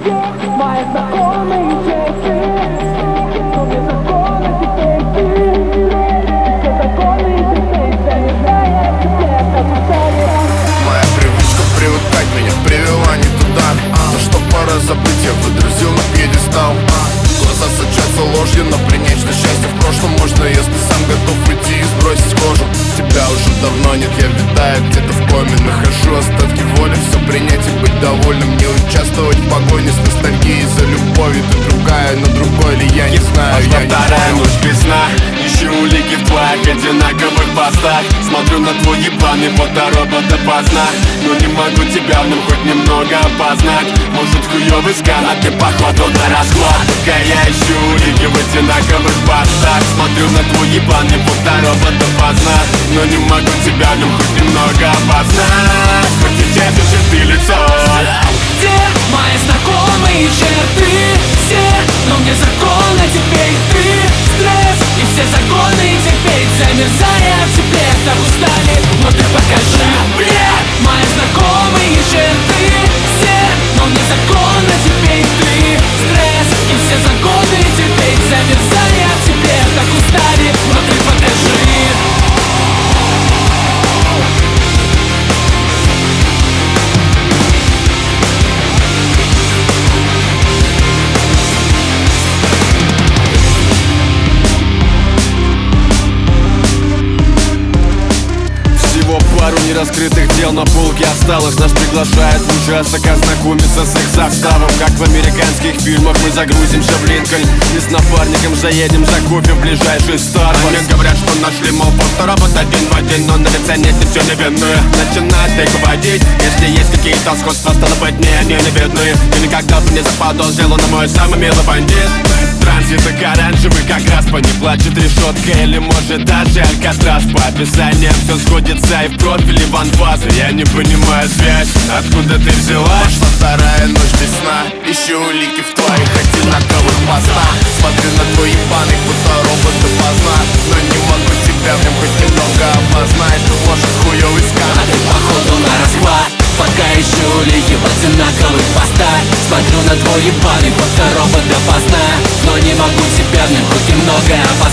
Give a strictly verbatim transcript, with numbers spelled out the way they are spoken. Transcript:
Мои знакомые черты, но без закона теперь ты. Все законы теперь занижая тебе, как устали. Моя привычка привыкать меня привела не туда. То, что пора забыть, я выдрузил на пьедестал. Глаза сочатся ложью, но принять на счастье в прошлом можно, если сам готов уйти и сбросить кожу. Тебя уже давно нет, я витаю где-то в коме. Нахожу остатки воли, все принять и быть довольным. Не участвовать в погоне с ностальгией за любовью. Ты другая, но другой ли я не знаю. Я вторая ночь без сна, ищу улики в твоих одинаковых постах. Смотрю на твой ебаный фоторобот допоздна, но не могу тебя в нем хоть немного опознать. Может хуёвый скан, а ты походу на расклад. Пока я ищу улики в одинаковых постах, смотрю на твой ебаный фоторобот допоздна, но не могу тебя в нем хоть немного опознать. Хоть и честно, что ты лицо. Где мои знакомые черты? Все, но мне законы теперь ты. Стресс и все законы теперь замерзая в тепле, так устали. Но ты покажи мне мои знакомые черты. Все, но мне законы теперь ты. Стресс и все законы теперь замерзая в тепле, так устали. Но ты покажи. Пару нераскрытых дел на полке осталось. Нас приглашают в участок ознакомиться с их составом. Как в американских фильмах мы загрузимся в Линкольн и с напарником заедем за кофе в ближайший Starbucks. Они говорят, что нашли, мол, фоторобот один в один, но на лице нет ничего невинное. Начинает их выводить, если есть какие-то сходства, стало быть, не они не видны. Ты никогда бы не заподозрил, он мой самый милый бандит. Транситок оранжевый, как раз по не плачет решетка. Или может даже Алькатрас. По описаниям все сходится и в профиле ванваза. Я не понимаю связь, откуда ты взялась? Пошла вторая ночь без сна, ищу улики в твоих одинаковых постах. Смотрю на твой ебаный фоторобот допоздна, но не могу тебя в нем хоть немного опознать. Может хуёвый скан, А ты походу на расклад. Пока ищу улики в одинаковых постах, смотрю на твой ебаный фоторобот допоздна, но не могу тебя в нем хоть немного опознать.